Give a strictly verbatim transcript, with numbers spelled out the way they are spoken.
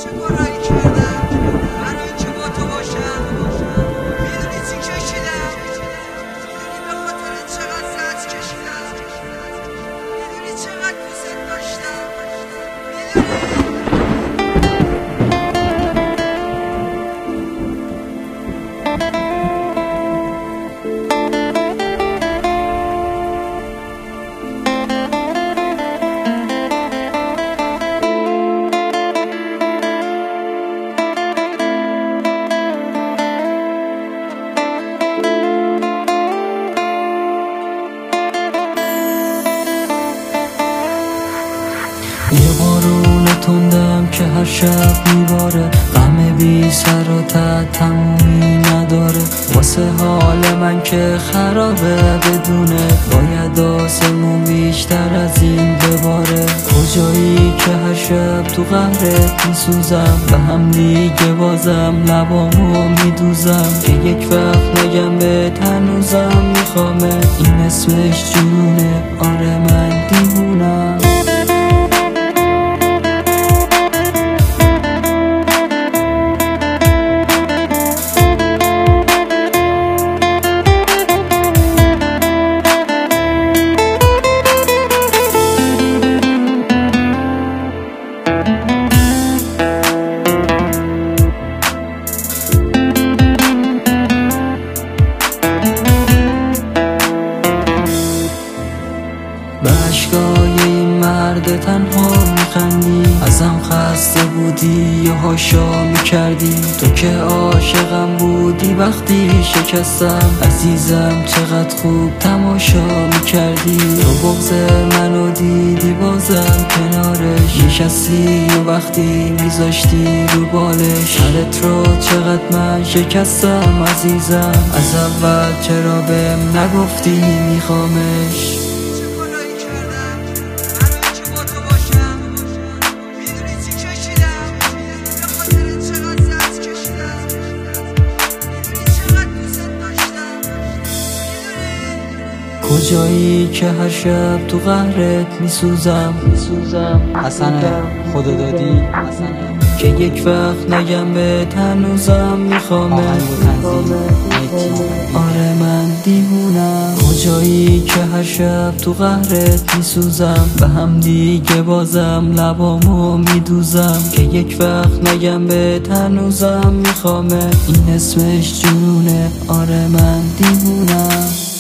یه بارون تندم که هر شب میباره، غم بی سر و ته تمومی نداره. واسه حال من که خرابه بدونه، باید آسمون بیشتر از این بباره. کجایی که هر شب تو قهرت میسوزم، به هم دیگه بازم لبامو میدوزم. که یک وقت نگم به هنوزم میخوامت، این اسمش جنونه، آره من دیوونم. به عشقای این مرد تنها میخندی، ازم خسته بودی یا هاشا میکردی. تو که عاشقم بودی وقتی شکستم، عزیزم چقدر خوب تماشا میکردی. تو بغض منو دیدی بازم کنارش نشستی، و وقتی میذاشتی رو بالش سرت رو چقدر من شکستم. عزیزم از اول چرا بهم نگفتی میخوامش؟ کجایی که هر شب تو قهرت میسوزم میسوزم حسنه خدا دادی که یک وقت نگم به هنوزم میخوامت. آره من دیوونم. کجایی که هر شب تو قهرت میسوزم، به هم دیگه بازم لبامو میدوزم. که یک وقت نگم به هنوزم میخوامت، این اسمش جنونه، آره من دیوونم.